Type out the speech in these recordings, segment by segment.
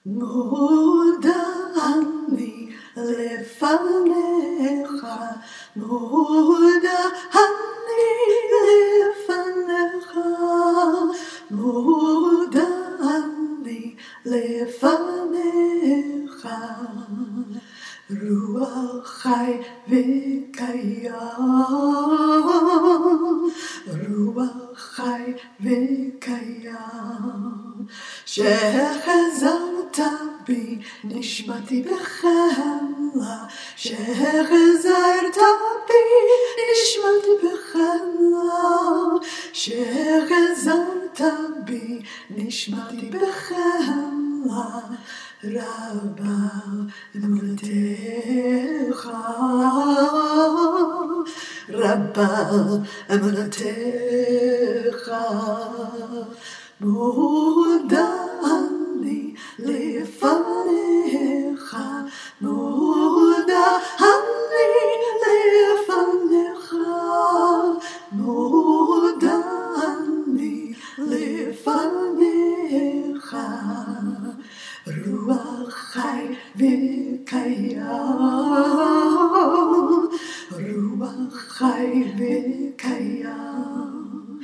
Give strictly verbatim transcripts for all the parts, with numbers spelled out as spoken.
מודה אני לפניך, מודה אני לפניך, מודה אני לפניך, רוח חי וקיים, רוח חי וקיים, שחזרת בי נשמתי בחמלה, שחזרת בי נשמתי בחמלה, שחזרת בי נשמתי בחמלה, רבה אמונתך, רבה אמונתך, מודה אני לפניך, מודה אני לפניך, מודה אני לפניך, רוח חי וקיים, רוח חי וקיים,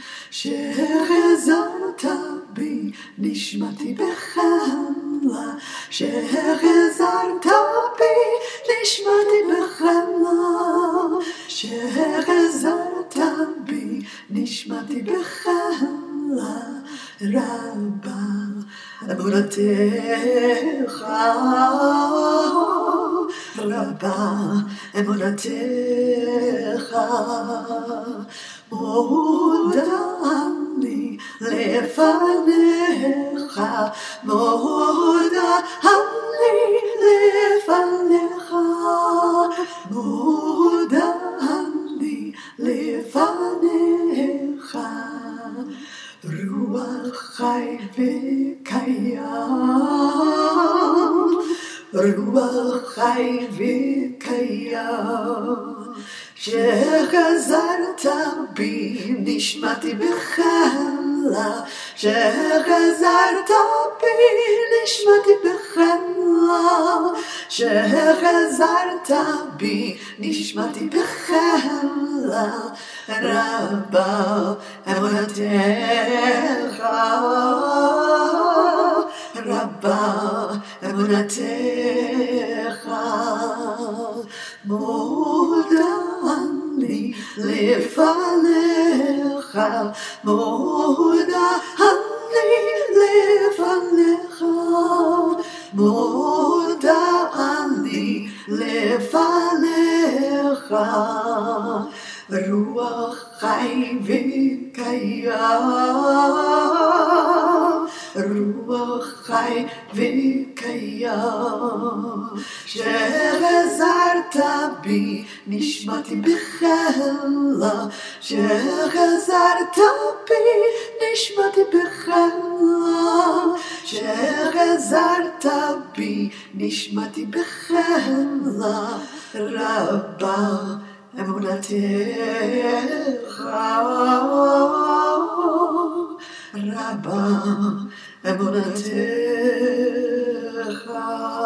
שחזרת בי נשמתי בחמלה, שחזרת בי נשמתי בחמלה, שחזרת בי נשמתי בחמלה, רבה אמונתך, רבה אמונתך, מודה אני לפניך, מודה אני לפניך, מודה אני לפניך, רוח חי וקיים, רוח חי וקיים, שחזרת בי נשמתי בחמלה, שחזרת בי נשמתי בחמלה, שחזרת בי נשמתי בחמלה, רבה אמונתך, רבה אמונתך, מודה אני לפניך, מודה אני לפניך, מודה אני לפניך, רוח חי וקיים, רוח חי וקיים, שחזרת בי נשמתי בחמלה, שחזרת בי נשמתי בחמלה, שחזרת בי נשמתי בחמלה, רבה אמונתך, רבה אמונתך.